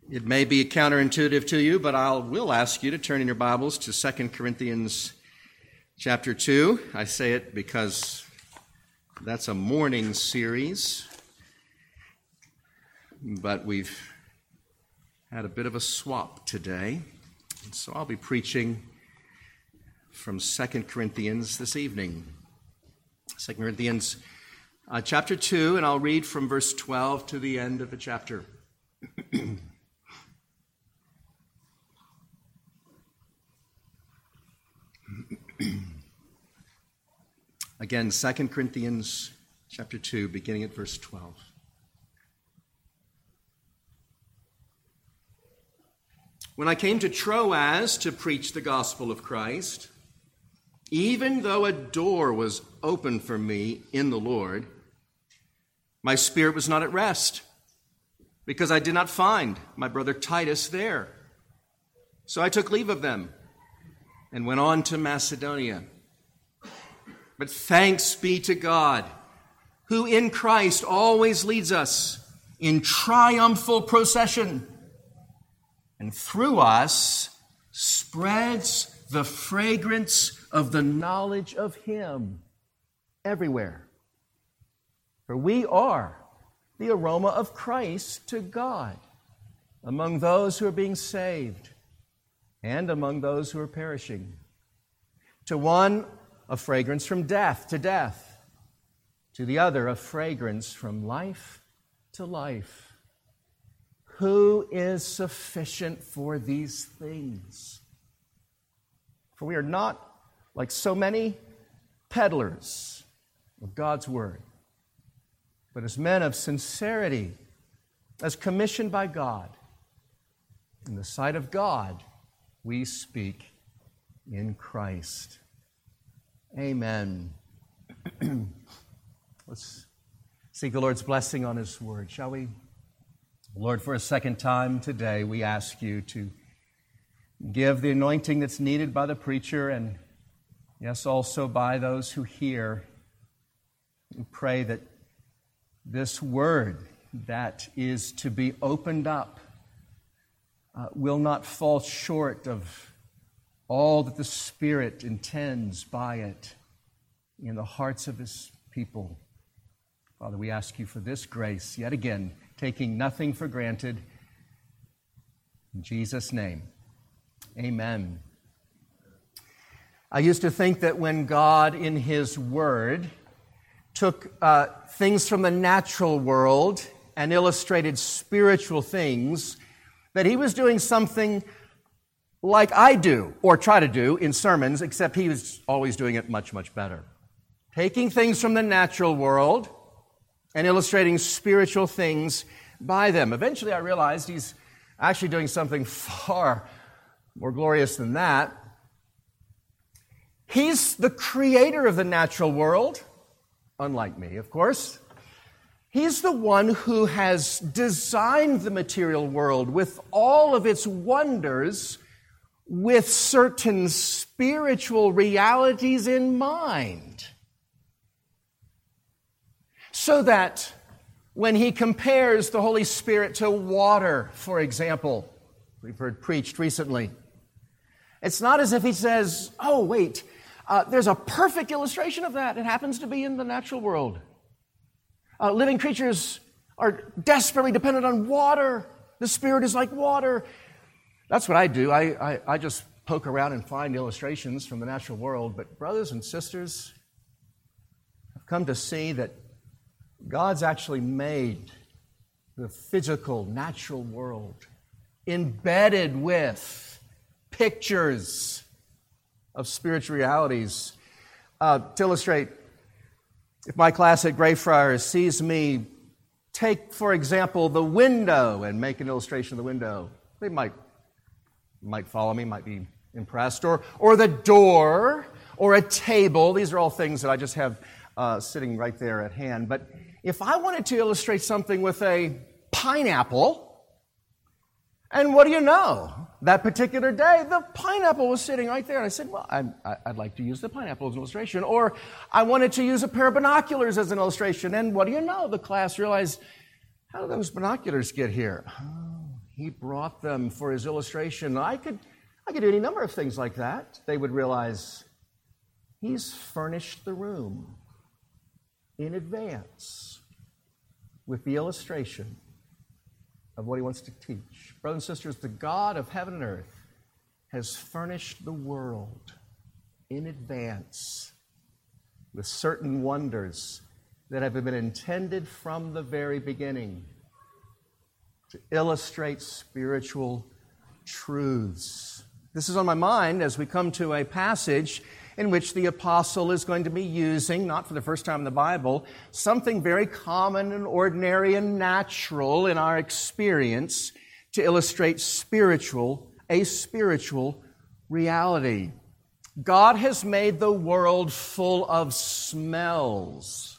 It may be counterintuitive to you, but I will ask you to turn in your Bibles to 2 Corinthians chapter 2. I say it because that's a morning series, but we've had a bit of a swap today, and so I'll be preaching from 2 Corinthians this evening. 2 Corinthians chapter 2, and I'll read from verse 12 to the end of the chapter. Again, 2 Corinthians chapter 2, beginning at verse 12. When I came to Troas to preach the gospel of Christ, even though a door was open for me in the Lord, my spirit was not at rest, because I did not find my brother Titus there. So I took leave of them and went on to Macedonia. But thanks be to God, who in Christ always leads us in triumphal procession, and through us spreads the fragrance of the knowledge of Him everywhere. For we are the aroma of Christ to God among those who are being saved and among those who are perishing. To one, a fragrance from death to death. To the other, a fragrance from life to life. Who is sufficient for these things? For we are not like so many peddlers of God's word, but as men of sincerity, as commissioned by God. In the sight of God, we speak in Christ. Amen. Let's seek the Lord's blessing on His word, shall we? Lord, for a second time today, we ask you to give the anointing that's needed by the preacher and, yes, also by those who hear. We pray that this word that is to be opened up will not fall short of all that the Spirit intends by it in the hearts of His people. Father, we ask you for this grace, yet again, taking nothing for granted. In Jesus' name, amen. I used to think that when God, in His Word, took things from the natural world and illustrated spiritual things, that He was doing something like I do, or try to do, in sermons, except He was always doing it much, much better. Taking things from the natural world and illustrating spiritual things by them. Eventually I realized He's actually doing something far more glorious than that. He's the creator of the natural world, unlike me, of course. He's the one who has designed the material world with all of its wonders, with certain spiritual realities in mind. So that when He compares the Holy Spirit to water, for example, we've heard preached recently, it's not as if He says, oh, wait, there's a perfect illustration of that. It happens to be in the natural world. Living creatures are desperately dependent on water. The Spirit is like water. That's what I do. I just poke around and find illustrations from the natural world. But brothers and sisters, I've come to see that God's actually made the physical, natural world embedded with pictures of spiritual realities. To illustrate, if my class at Greyfriars sees me take, for example, the window and make an illustration of the window, they might follow me, might be impressed, or the door, or a table. These are all things that I just have sitting right there at hand. But if I wanted to illustrate something with a pineapple, and what do you know? That particular day, the pineapple was sitting right there. And I said, well, I'd like to use the pineapple as an illustration. Or I wanted to use a pair of binoculars as an illustration. And what do you know? The class realized, how did those binoculars get here? Oh, He brought them for his illustration. I could do any number of things like that. They would realize he's furnished the room in advance with the illustration of what he wants to teach. Brothers and sisters, the God of heaven and earth has furnished the world in advance with certain wonders that have been intended from the very beginning to illustrate spiritual truths. This is on my mind as we come to a passage in which the apostle is going to be using, not for the first time in the Bible, something very common and ordinary and natural in our experience to illustrate a spiritual reality. God has made the world full of smells,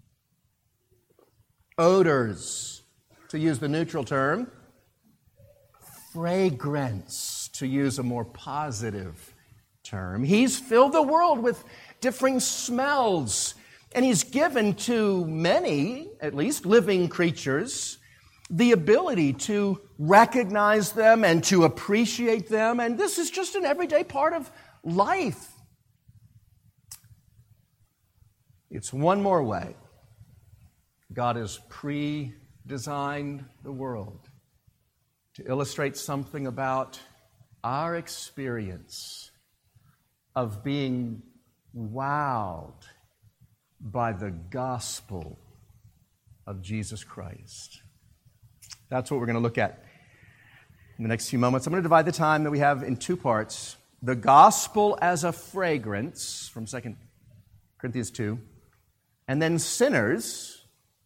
odors, to use the neutral term, fragrance, to use a more positive term. He's filled the world with differing smells, and He's given to many, at least living creatures, the ability to recognize them and to appreciate them, and this is just an everyday part of life. It's one more way God has pre-designed the world to illustrate something about our experience of being wowed by the gospel of Jesus Christ. That's what we're going to look at in the next few moments. I'm going to divide the time that we have in two parts. The gospel as a fragrance, from 2 Corinthians 2, and then sinners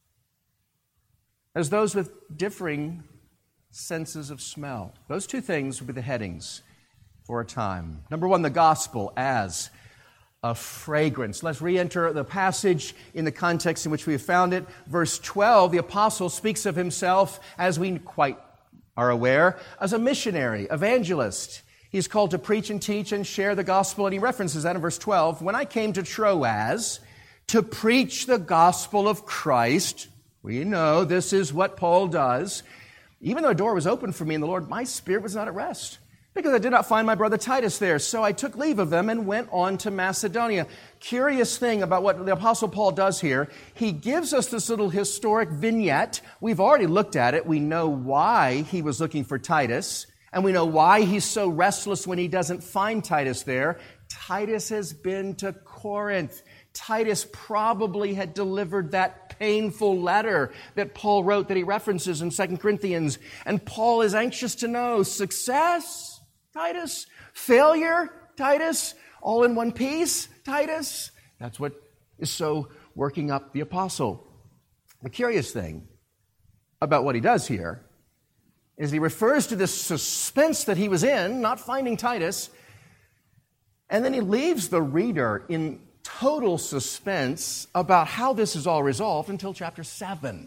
as those with differing senses of smell. Those two things will be the headings for a time. Number one, the gospel as a fragrance. Let's re-enter the passage in the context in which we have found it. Verse 12, the apostle speaks of himself, as we quite are aware, as a missionary, evangelist. He's called to preach and teach and share the gospel, and he references that in verse 12. When I came to Troas to preach the gospel of Christ, we know this is what Paul does. Even though a door was open for me in the Lord, my spirit was not at rest, because I did not find my brother Titus there. So I took leave of them and went on to Macedonia. Curious thing about what the Apostle Paul does here, he gives us this little historic vignette. We've already looked at it. We know why he was looking for Titus, and we know why he's so restless when he doesn't find Titus there. Titus has been to Corinth. Titus probably had delivered that painful letter that Paul wrote that he references in 2 Corinthians. And Paul is anxious to know, success, Titus? Failure, Titus? All in one piece, Titus? That's what is so working up the apostle. The curious thing about what he does here is he refers to this suspense that he was in, not finding Titus, and then he leaves the reader in total suspense about how this is all resolved until chapter 7.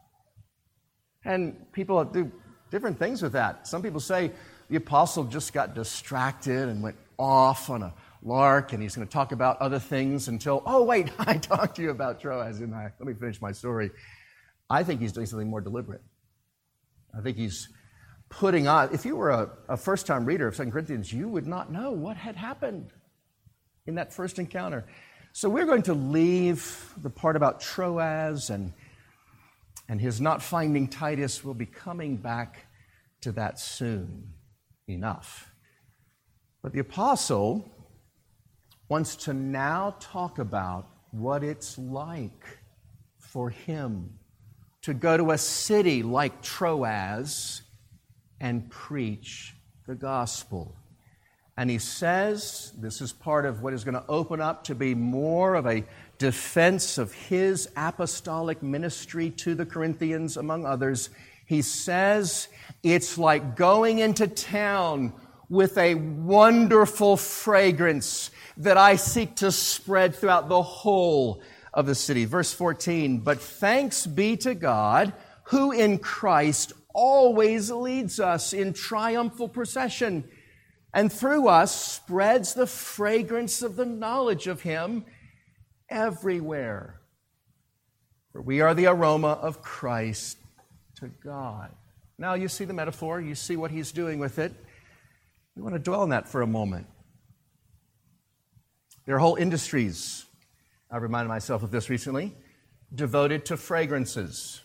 And people do different things with that. Some people say the apostle just got distracted and went off on a lark, and he's going to talk about other things until, oh, wait, I talked to you about Troas, didn't I? Let me finish my story. I think he's doing something more deliberate. I think he's putting on, if you were a first-time reader of 2 Corinthians, you would not know what had happened in that first encounter. So we're going to leave the part about Troas and his not finding Titus. We'll be coming back to that soon enough. But the apostle wants to now talk about what it's like for him to go to a city like Troas and preach the gospel. And he says, this is part of what is going to open up to be more of a defense of his apostolic ministry to the Corinthians, among others. He says, it's like going into town with a wonderful fragrance that I seek to spread throughout the whole of the city. Verse 14, but thanks be to God, who in Christ always leads us in triumphal procession, and through us spreads the fragrance of the knowledge of Him everywhere. For we are the aroma of Christ to God. Now you see the metaphor, you see what he's doing with it. We want to dwell on that for a moment. There are whole industries, I reminded myself of this recently, devoted to fragrances.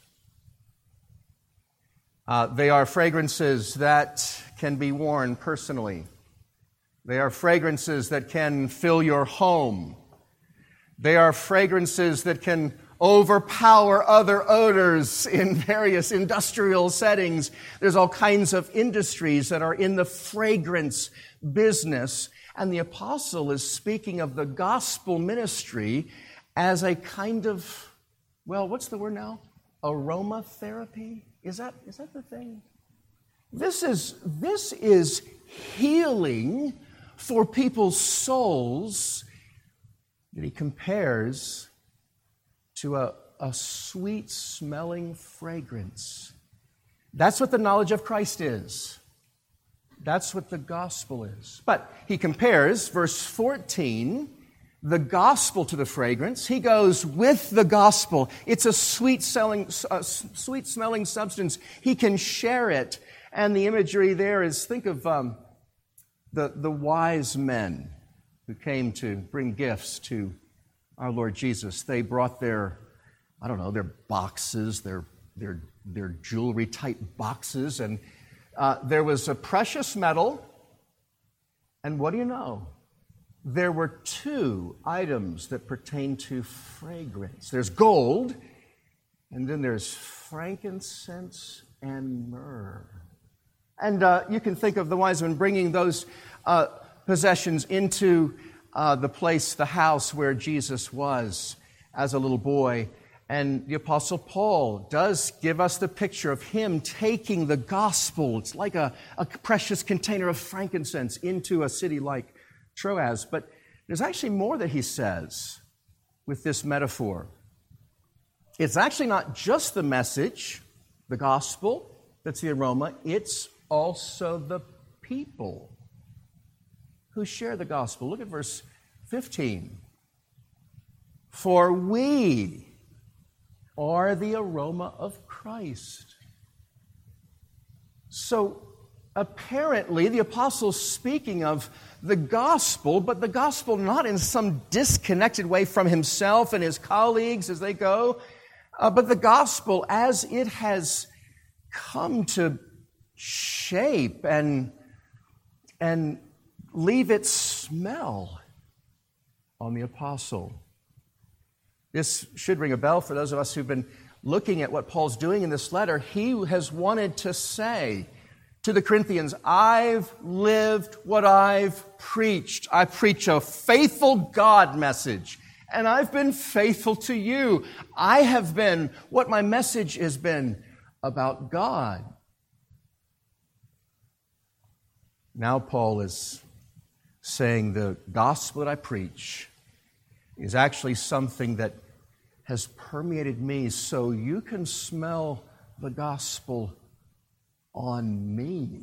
They are fragrances that can be worn personally. They are fragrances that can fill your home. They are fragrances that can overpower other odors in various industrial settings. There's all kinds of industries that are in the fragrance business. And the apostle is speaking of the gospel ministry as a kind of, well, what's the word now? Aromatherapy? Is that the thing? This is healing for people's souls that he compares to a sweet-smelling fragrance. That's what the knowledge of Christ is. That's what the gospel is. But he compares, verse 14, the gospel to the fragrance. He goes with the gospel. It's a sweet-smelling substance. He can share it. And the imagery there is, think of the wise men who came to bring gifts to our Lord Jesus. They brought their boxes, their jewelry-type boxes, and there was a precious metal, and what do you know? There were two items that pertain to fragrance. There's gold, and then there's frankincense and myrrh. And you can think of the wise men bringing those possessions into the house where Jesus was as a little boy. And the Apostle Paul does give us the picture of him taking the gospel. It's like a precious container of frankincense into a city like Troas. But there's actually more that he says with this metaphor. It's actually not just the message, the gospel, that's the aroma. It's also the people who share the gospel. Look at verse 15. For we are the aroma of Christ. So apparently the apostle's speaking of the gospel, but the gospel not in some disconnected way from himself and his colleagues as they go, but the gospel as it has come to shape and leave its smell on the apostle. This should ring a bell for those of us who've been looking at what Paul's doing in this letter. He has wanted to say to the Corinthians, I've lived what I've preached. I preach a faithful God message, and I've been faithful to you. I have been what my message has been about God. Now Paul is saying the gospel that I preach is actually something that has permeated me, so you can smell the gospel on me.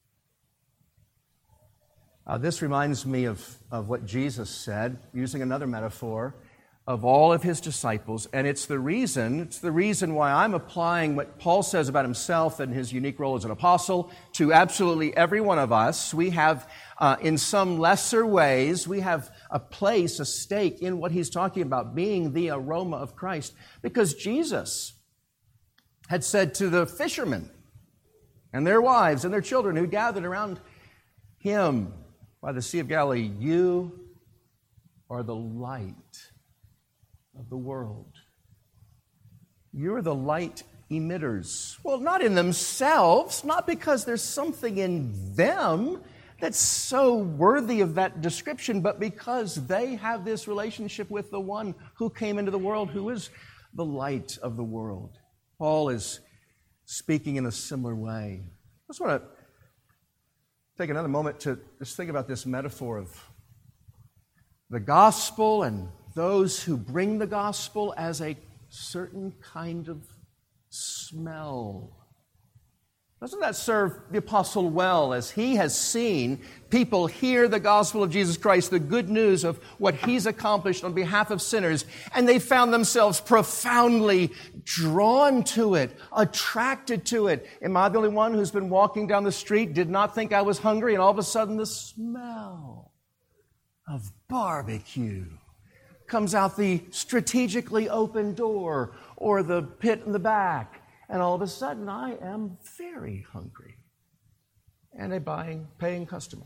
This reminds me of what Jesus said, using another metaphor, of all of his disciples, and it's the reason why I'm applying what Paul says about himself and his unique role as an apostle to absolutely every one of us. We have, in some lesser ways, we have a place, a stake in what he's talking about, being the aroma of Christ, because Jesus had said to the fishermen and their wives and their children who gathered around him by the Sea of Galilee, you are the light of the world. You're the light emitters. Well, not in themselves, not because there's something in them that's so worthy of that description, but because they have this relationship with the one who came into the world, who is the light of the world. Paul is speaking in a similar way. I just want to take another moment to just think about this metaphor of the gospel and those who bring the gospel as a certain kind of smell. Doesn't that serve the apostle well as he has seen people hear the gospel of Jesus Christ, the good news of what he's accomplished on behalf of sinners, and they found themselves profoundly drawn to it, attracted to it? Am I the only one who's been walking down the street, did not think I was hungry, and all of a sudden the smell of barbecue comes out the strategically open door or the pit in the back? And all of a sudden, I am very hungry. And a paying customer.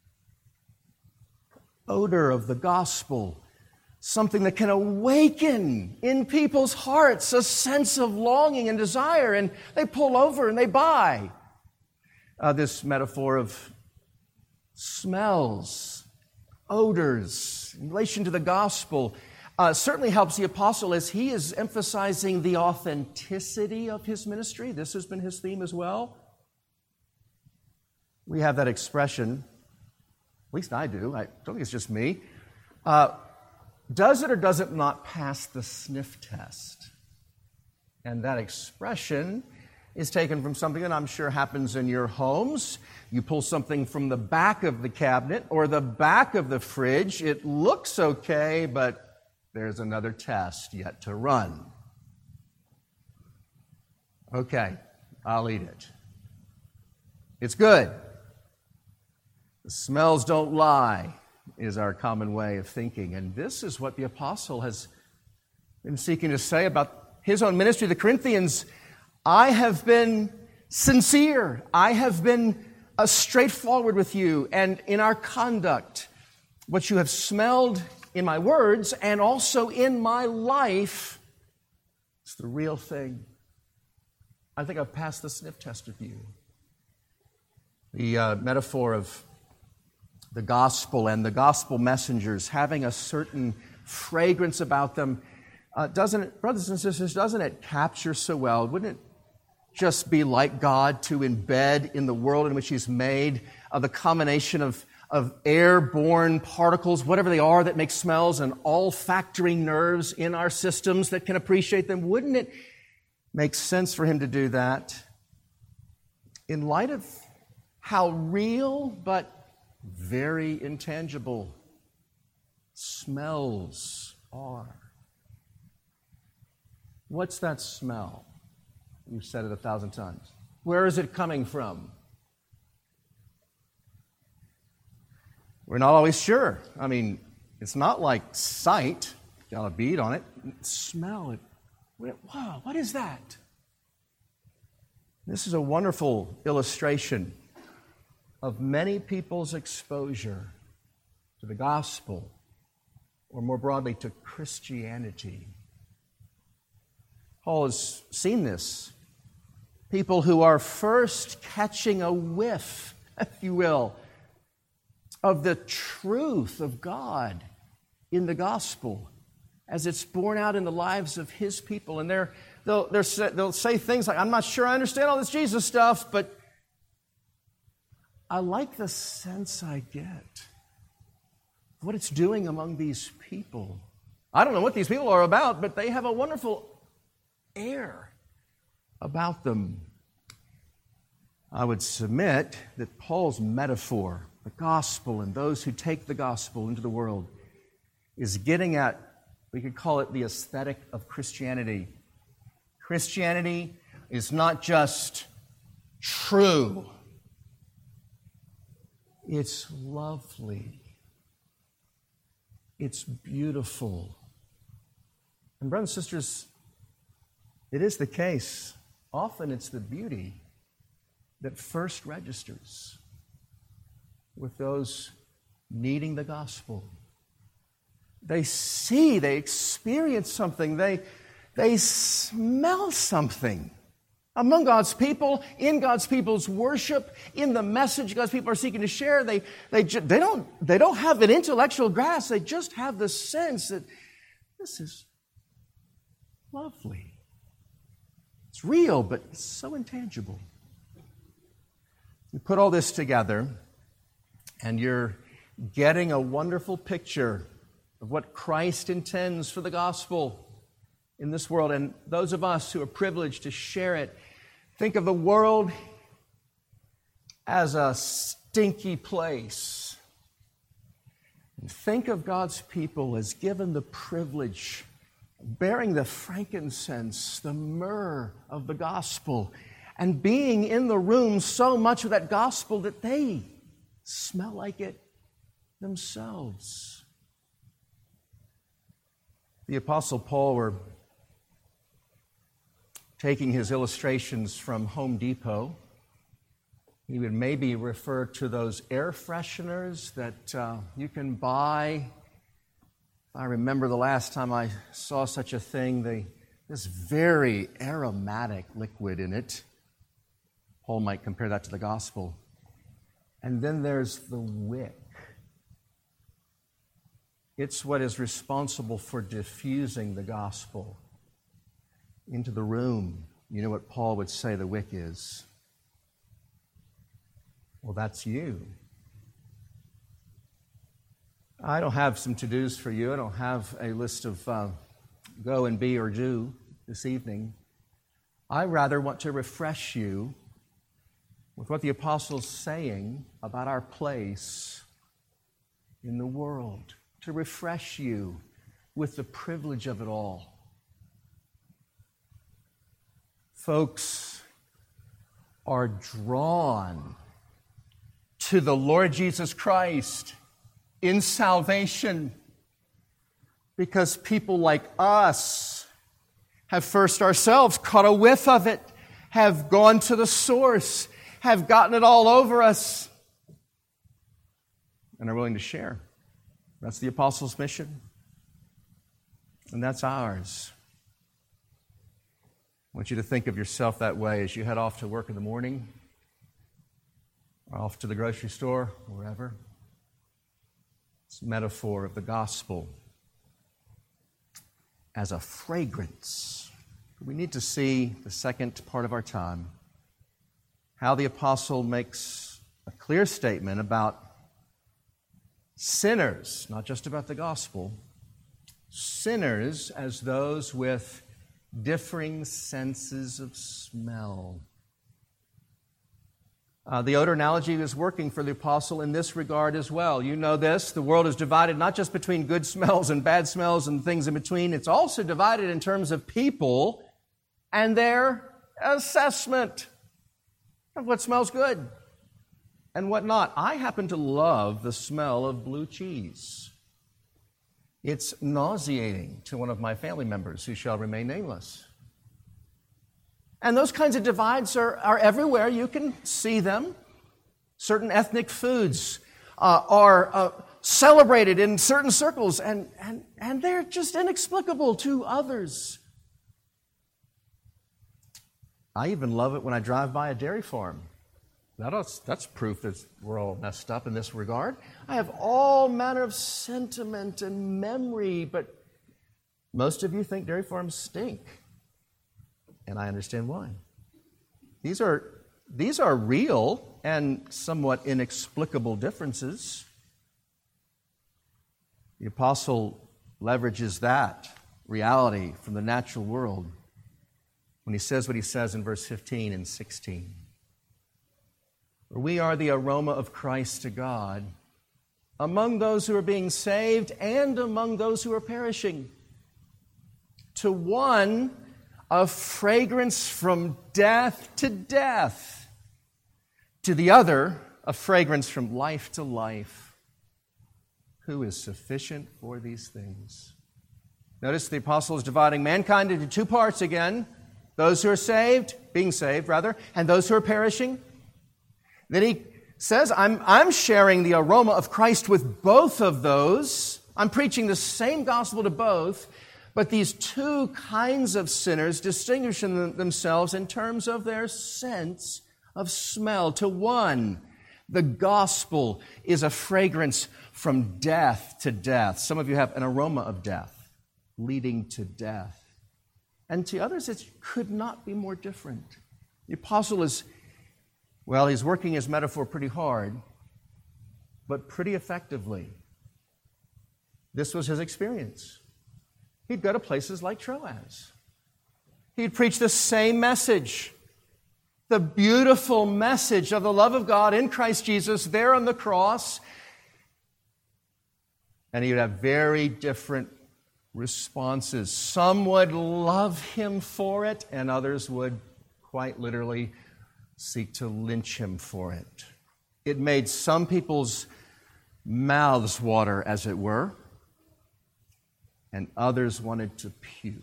Odor of the gospel, something that can awaken in people's hearts a sense of longing and desire, and they pull over and they buy. This metaphor of smells, odors, in relation to the gospel, certainly helps the apostle as he is emphasizing the authenticity of his ministry. This has been his theme as well. We have that expression, at least I do, I don't think it's just me. Does it or does it not pass the sniff test? And that expression is taken from something that I'm sure happens in your homes. You pull something from the back of the cabinet or the back of the fridge. It looks okay, but there's another test yet to run. Okay, I'll eat it. It's good. The smells don't lie, is our common way of thinking. And this is what the apostle has been seeking to say about his own ministry. The Corinthians, I have been sincere. I have been straightforward with you. And in our conduct, what you have smelled in my words and also in my life, it's the real thing. I think I've passed the sniff test with you. The metaphor of the gospel and the gospel messengers having a certain fragrance about them, doesn't it, brothers and sisters, doesn't it capture so well? Wouldn't it just be like God to embed in the world in which He's made the combination of airborne particles, whatever they are, that make smells, and olfactory nerves in our systems that can appreciate them? Wouldn't it make sense for Him to do that in light of how real but very intangible smells are? What's that smell? You've said it 1,000 times. Where is it coming from? We're not always sure. I mean, it's not like sight. Got a bead on it. Smell it. Wow, what is that? This is a wonderful illustration of many people's exposure to the gospel, or more broadly, to Christianity. Paul has seen this. People who are first catching a whiff, if you will, of the truth of God in the gospel as it's borne out in the lives of His people. And they'll say things like, I'm not sure I understand all this Jesus stuff, but I like the sense I get of what it's doing among these people. I don't know what these people are about, but they have a wonderful air about them. I would submit that Paul's metaphor, the gospel and those who take the gospel into the world, is getting at, we could call it the aesthetic of Christianity. Christianity is not just true. It's lovely. It's beautiful. And brothers and sisters, it is the case. Often it's the beauty that first registers with those needing the gospel. They see, they experience something, they smell something among God's people, in God's people's worship, in the message God's people are seeking to share. They don't have an intellectual grasp. They just have the sense that this is lovely. It's real, but it's so intangible. You put all this together, and you're getting a wonderful picture of what Christ intends for the gospel in this world. And those of us who are privileged to share it, think of the world as a stinky place. And think of God's people as given the privilege of bearing the frankincense, the myrrh of the gospel, and being in the room so much of that gospel that they smell like it themselves. The Apostle Paul were taking his illustrations from Home Depot. He would maybe refer to those air fresheners that you can buy. I remember the last time I saw such a thing, this very aromatic liquid in it. Paul might compare that to the gospel. And then there's the wick. It's what is responsible for diffusing the gospel into the room. You know what Paul would say the wick is? Well, that's you. I don't have some to-dos for you. I don't have a list of go and be or do this evening. I rather want to refresh you with what the apostle's saying about our place in the world, to refresh you with the privilege of it all. Folks are drawn to the Lord Jesus Christ in salvation because people like us have first ourselves caught a whiff of it, have gone to the source, have gotten it all over us, and are willing to share. That's the apostles' mission, and that's ours. I want you to think of yourself that way as you head off to work in the morning, or off to the grocery store, wherever. It's a metaphor of the gospel as a fragrance. We need to see the second part of our time, how the apostle makes a clear statement about sinners, not just about the gospel, sinners as those with differing senses of smell. The odor analogy is working for the apostle in this regard as well. You know this, the world is divided not just between good smells and bad smells and things in between, it's also divided in terms of people and their assessment of what smells good and what not. I happen to love the smell of blue cheese. It's nauseating to one of my family members who shall remain nameless. And those kinds of divides are everywhere. You can see them. Certain ethnic foods are celebrated in certain circles, and they're just inexplicable to others. I even love it when I drive by a dairy farm. That's proof that we're all messed up in this regard. I have all manner of sentiment and memory, but most of you think dairy farms stink. And I understand why. These are real and somewhat inexplicable differences. The apostle leverages that reality from the natural world when he says what he says in verse 15 and 16. We are the aroma of Christ to God among those who are being saved and among those who are perishing. To one, a fragrance from death to death. To the other, a fragrance from life to life. Who is sufficient for these things? Notice the apostle is dividing mankind into two parts again. Those who are saved, being saved rather, and those who are perishing. Then he says, I'm sharing the aroma of Christ with both of those. I'm preaching the same gospel to both. But these two kinds of sinners distinguish themselves in terms of their sense of smell. To one, the gospel is a fragrance from death to death. Some of you have an aroma of death leading to death. And to others, it could not be more different. The apostle is, he's working his metaphor pretty hard, but pretty effectively. This was his experience. He'd go to places like Troas. He'd preach the same message the beautiful message of the love of God in Christ Jesus there on the cross. And he would have very different responses. Some would love him for it, and others would quite literally seek to lynch him for it. It made some people's mouths water, as it were, and others wanted to puke.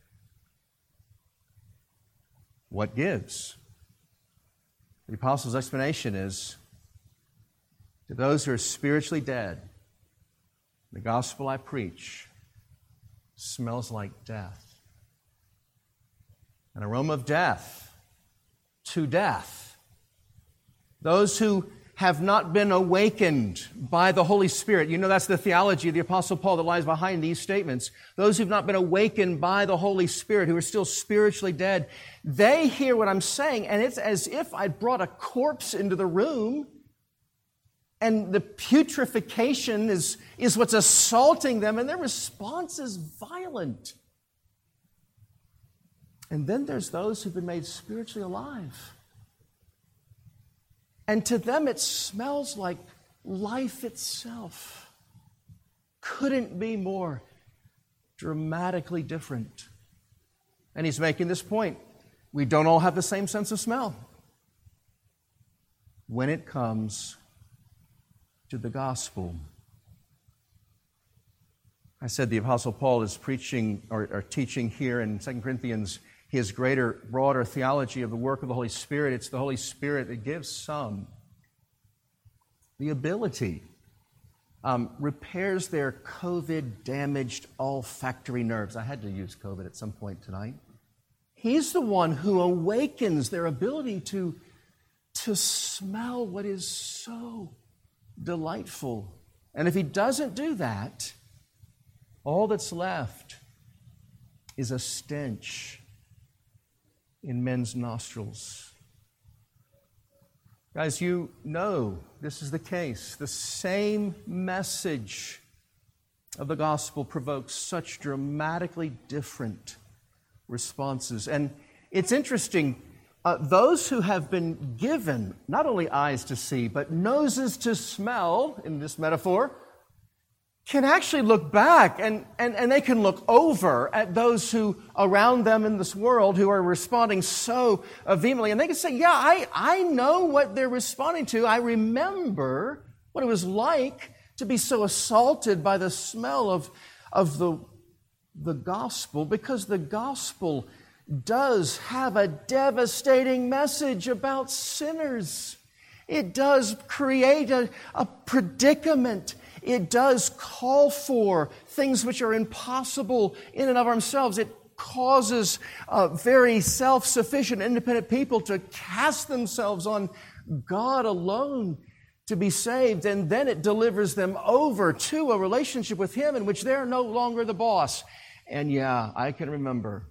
What gives? The apostle's explanation is, to those who are spiritually dead, the gospel I preach smells like death. An aroma of death to death. Those who have not been awakened by the Holy Spirit. You know, that's the theology of the Apostle Paul that lies behind these statements. Those who've not been awakened by the Holy Spirit, who are still spiritually dead, they hear what I'm saying, and it's as if I'd brought a corpse into the room, and the putrefaction is what's assaulting them, and their response is violent. And then there's those who've been made spiritually alive. And to them it smells like life itself. Couldn't be more dramatically different. And he's making this point. We don't all have the same sense of smell when it comes to the gospel. I said the Apostle Paul is preaching or teaching here in 2 Corinthians his greater, broader theology of the work of the Holy Spirit. It's the Holy Spirit that gives some the ability, repairs their COVID-damaged olfactory nerves. I had to use COVID at some point tonight. He's the one who awakens their ability to smell what is so delightful. And if he doesn't do that, all that's left is a stench in men's nostrils. Guys, you know this is the case. The same message of the gospel provokes such dramatically different responses. And it's interesting, those who have been given not only eyes to see, but noses to smell, in this metaphor, can actually look back and they can look over at those who around them in this world who are responding so vehemently. And they can say, yeah, I know what they're responding to. I remember what it was like to be so assaulted by the smell of the gospel, because the gospel does have a devastating message about sinners. It does create a predicament. It does call for things which are impossible in and of themselves. It causes very self-sufficient, independent people to cast themselves on God alone to be saved, and then it delivers them over to a relationship with Him in which they're no longer the boss. And yeah, I can remember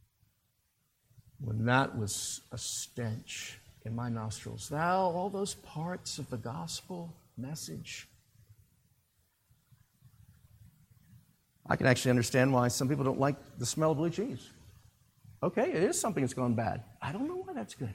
when that was a stench in my nostrils. Now, all those parts of the gospel message, I can actually understand why some people don't like the smell of blue cheese. Okay, it is something that's gone bad. I don't know why that's good.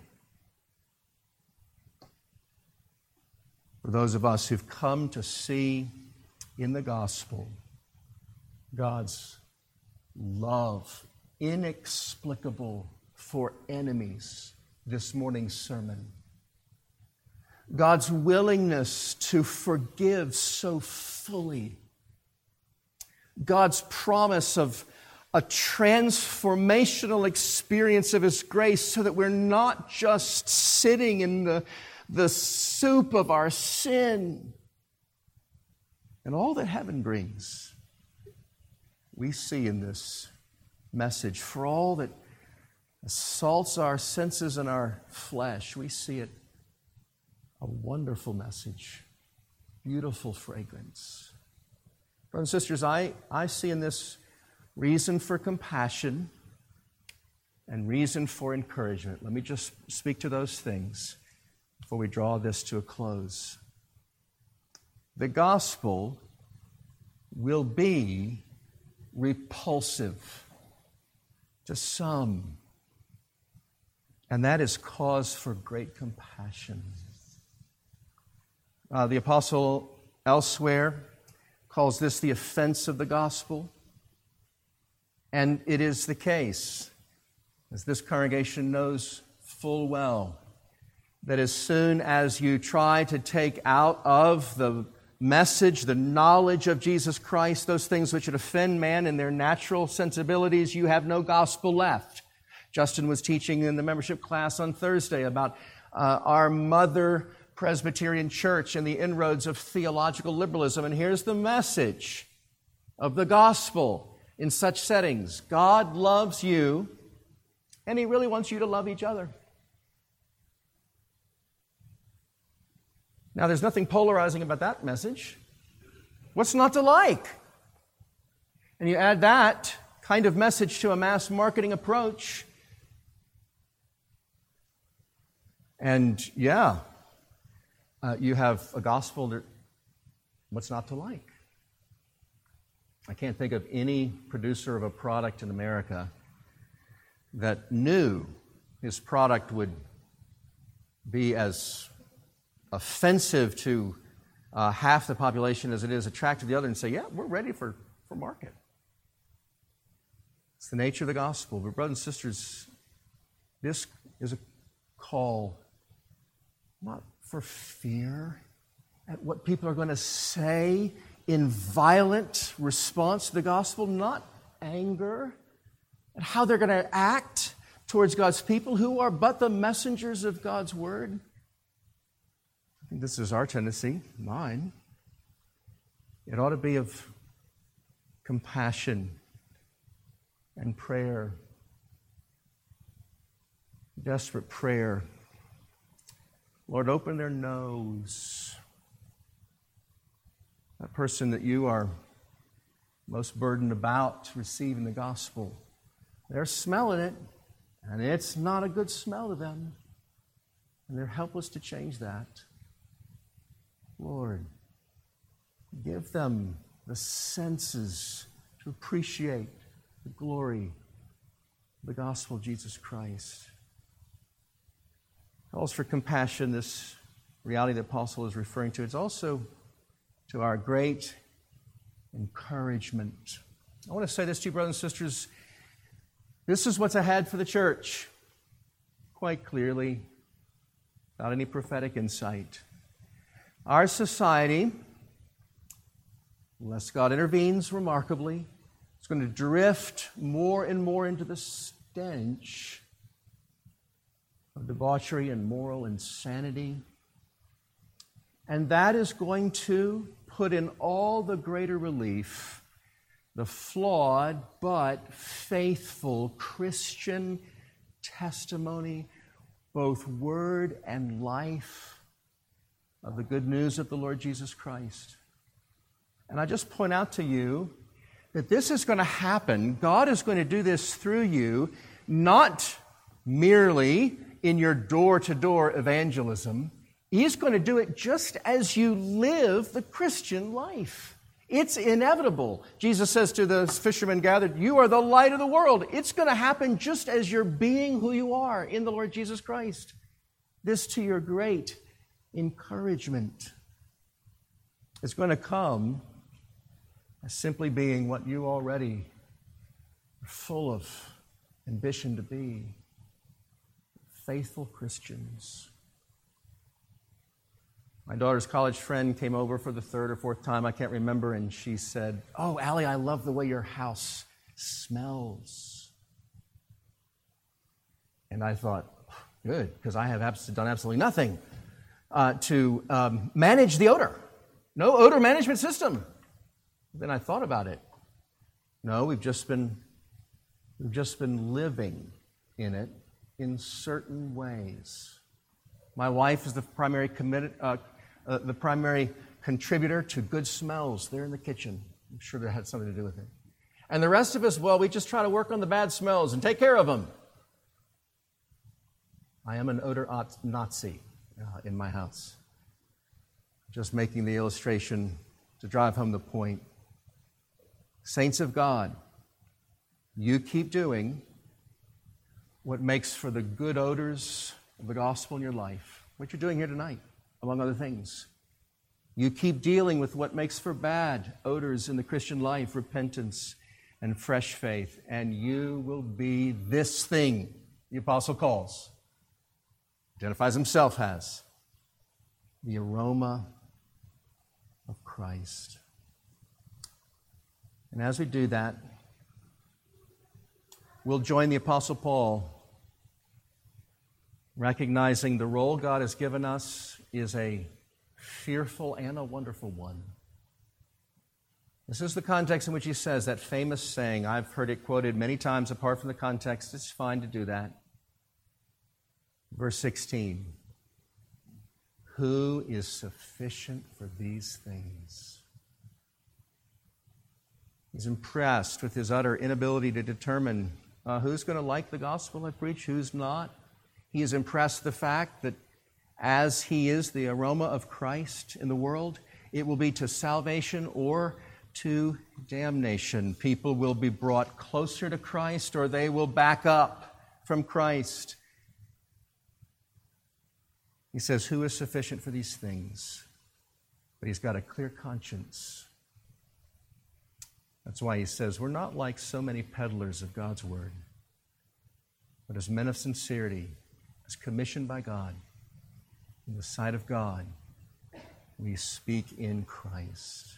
For those of us who've come to see in the gospel God's love, inexplicable for enemies, this morning's sermon, God's willingness to forgive so fully, God's promise of a transformational experience of His grace so that we're not just sitting in the soup of our sin. And all that heaven brings, we see in this message. For all that assaults our senses and our flesh, we see it a wonderful message, beautiful fragrance. Brothers and sisters, I see in this reason for compassion and reason for encouragement. Let me just speak to those things before we draw this to a close. The gospel will be repulsive to some And that is cause for great compassion. The apostle elsewhere calls this the offense of the gospel. And it is the case, as this congregation knows full well, that as soon as you try to take out of the message, the knowledge of Jesus Christ, those things which would offend man in their natural sensibilities, you have no gospel left. Justin was teaching in the membership class on Thursday about our mother Presbyterian Church and the inroads of theological liberalism. And here's the message of the gospel in such settings. God loves you, and He really wants you to love each other. Now, there's nothing polarizing about that message. What's not to like? And you add that kind of message to a mass marketing approach, and you have a gospel that what's not to like? I can't think of any producer of a product in America that knew his product would be as offensive to half the population as it is attractive to the other and say, yeah, we're ready for market. It's the nature of the gospel. But brothers and sisters, this is a call not for fear at what people are going to say in violent response to the gospel, not anger at how they're going to act towards God's people who are but the messengers of God's word. I think this is our tendency, mine. It ought to be of compassion and prayer, desperate prayer. Lord, open their nose. That person that you are most burdened about receiving the gospel, they're smelling it, and it's not a good smell to them, and they're helpless to change that. Lord, give them the senses to appreciate the glory of the gospel of Jesus Christ. Calls for compassion, this reality the apostle is referring to. It's also to our great encouragement. I want to say this to you, brothers and sisters. This is what's ahead for the church, quite clearly, without any prophetic insight. Our society, unless God intervenes remarkably, is going to drift more and more into the stench of debauchery and moral insanity. And that is going to put in all the greater relief the flawed but faithful Christian testimony, both word and life, of the good news of the Lord Jesus Christ. And I just point out to you that this is going to happen. God is going to do this through you, not merely in your door-to-door evangelism. He's going to do it just as you live the Christian life. It's inevitable. Jesus says to the fishermen gathered, you are the light of the world. It's going to happen just as you're being who you are in the Lord Jesus Christ. This to your great encouragement. It's going to come as simply being what you already are full of ambition to be. Faithful Christians. My daughter's college friend came over for the third or fourth time, I can't remember, and she said, oh, Allie, I love the way your house smells. And I thought, good, because I have done absolutely nothing to manage the odor. No odor management system. Then I thought about it. No, we've just been living in it in certain ways. My wife is the primary contributor to good smells there in the kitchen. I'm sure that had something to do with it. And the rest of us, well, we just try to work on the bad smells and take care of them. I am an odor Nazi in my house. Just making the illustration to drive home the point. Saints of God, you keep doing what makes for the good odors of the gospel in your life, what you're doing here tonight, among other things. You keep dealing with what makes for bad odors in the Christian life, repentance and fresh faith, and you will be this thing the apostle calls, identifies himself as, the aroma of Christ. And as we do that, we'll join the Apostle Paul, recognizing the role God has given us is a fearful and a wonderful one. This is the context in which he says that famous saying. I've heard it quoted many times apart from the context. It's fine to do that. Verse 16. Who is sufficient for these things? He's impressed with his utter inability to determine who's going to like the gospel I preach, who's not. He is impressed with the fact that as he is the aroma of Christ in the world, it will be to salvation or to damnation. People will be brought closer to Christ or they will back up from Christ. He says, who is sufficient for these things? But he's got a clear conscience. That's why he says, we're not like so many peddlers of God's word, but as men of sincerity, as commissioned by God, in the sight of God, we speak in Christ.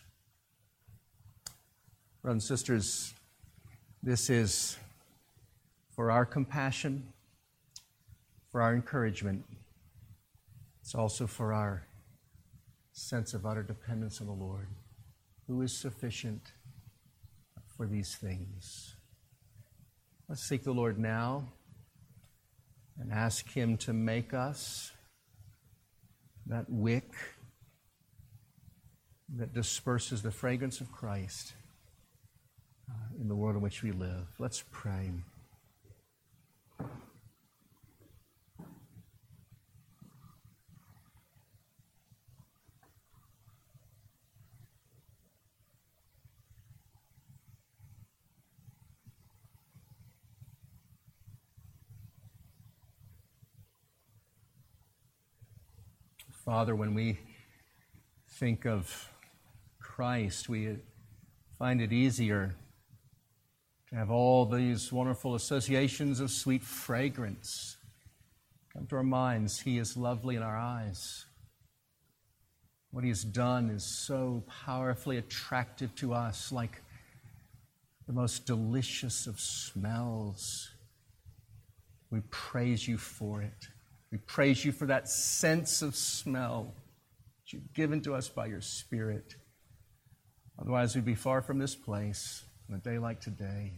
Brothers and sisters, this is for our compassion, for our encouragement. It's also for our sense of utter dependence on the Lord, who is sufficient for these things. Let's seek the Lord now and ask Him to make us that wick that disperses the fragrance of Christ in the world in which we live. Let's pray. Father, when we think of Christ, we find it easier to have all these wonderful associations of sweet fragrance come to our minds. He is lovely in our eyes. What He has done is so powerfully attractive to us, like the most delicious of smells. We praise You for it. We praise You for that sense of smell that You've given to us by Your Spirit. Otherwise, we'd be far from this place on a day like today.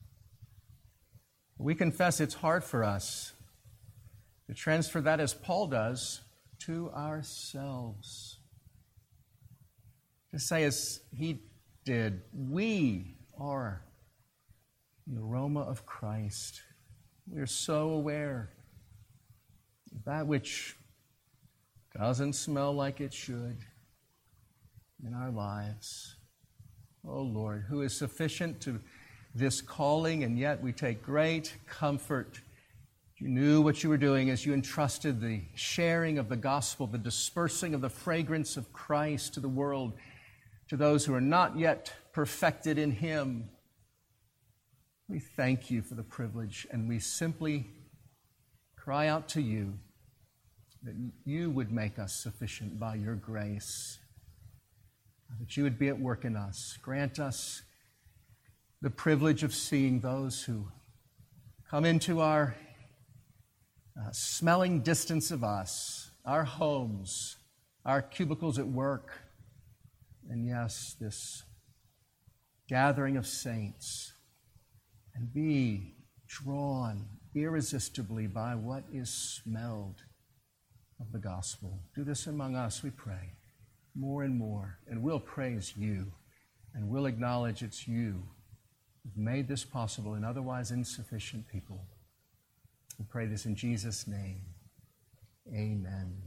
We confess it's hard for us to transfer that, as Paul does, to ourselves. To say, as he did, we are the aroma of Christ. We are so aware that which doesn't smell like it should in our lives. Oh Lord, who is sufficient to this calling, and yet we take great comfort. You knew what You were doing as You entrusted the sharing of the gospel, the dispersing of the fragrance of Christ to the world, to those who are not yet perfected in Him. We thank You for the privilege, and we simply cry out to You that You would make us sufficient by Your grace, that You would be at work in us. Grant us the privilege of seeing those who come into our smelling distance of us, our homes, our cubicles at work, and yes, this gathering of saints, and be drawn irresistibly by what is smelled of the gospel. Do this among us, we pray, more and more, and we'll praise You, and we'll acknowledge it's You who've made this possible in otherwise insufficient people. We pray this in Jesus' name. Amen.